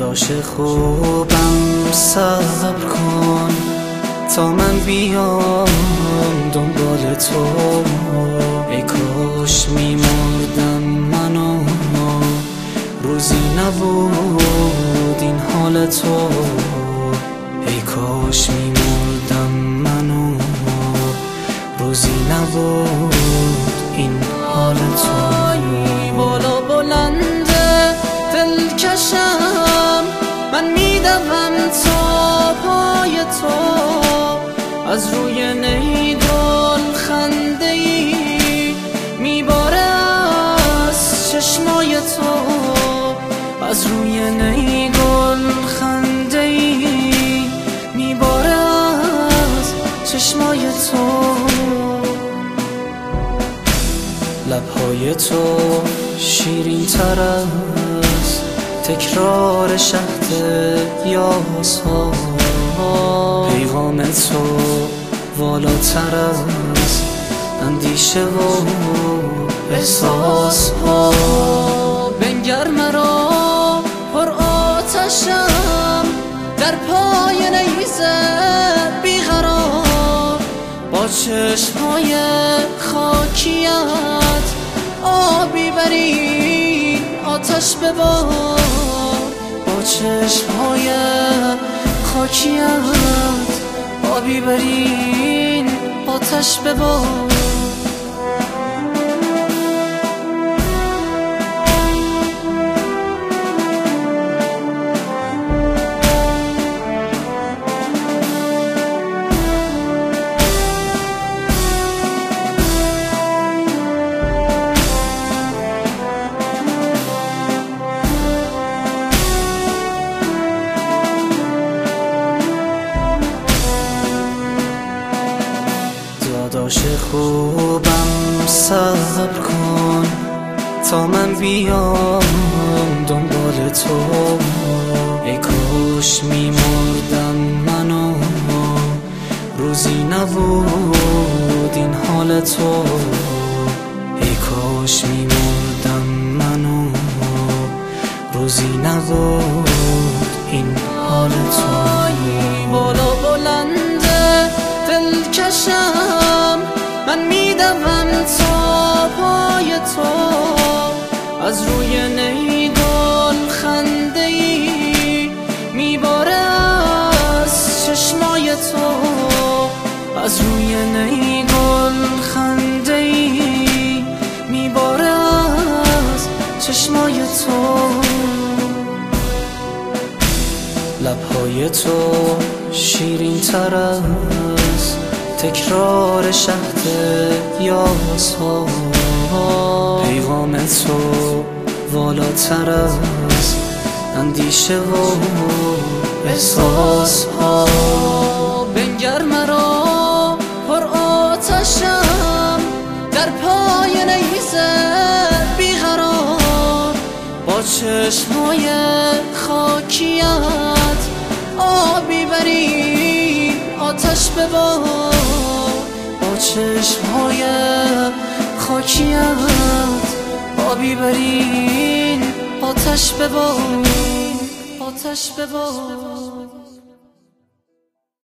داداش خوبم صبر کن تا من بیام دنبال تو. ای کاش میمردم منو روزی نبود این حال تو. ای کاش میمردم منو روزی نبود این حال تو. بالا بلنده دلکشم من میدوم تا پای تو. از روی نیگل خنده ای میباره از چشمای تو. از روی نیگل خنده ای میباره از چشمای تو. لبهای تو شیرین تر از تکرار شهد یاسها. پیغام تو والاتر از اندیشه و احساس ها. بنگر مرا پر آتشم در پای نیزه بیقرار. با چشمهای خاکیت آبی بری آتش ببار. با چشمهای خاکیت آبی بری آتش ببار. داداش خوبم صبر کن تا من بیام دنبال تو. ای کاش میمردم منو روزی نبود این حال تو. ای کاش میمردم منو روزی نبود این حال تو. بالا بلنده دلکشم من میدوم تا پای تو. از روی نیگل خنده ای میباره از چشمای تو. از روی نیگل خنده ای میباره از چشمای تو. لبهای تو شیرین تر از تکرار شهد یاسها. پیغام تو والاتر از اندیشه و احساس ها. بنگر مرا پر آتشم در پای نیزه بیقرار. با چشمهای خاکیت آبی بری آتش ببار. با چشمهای خاکیت آبی بری آتش ببار. آتش ببار.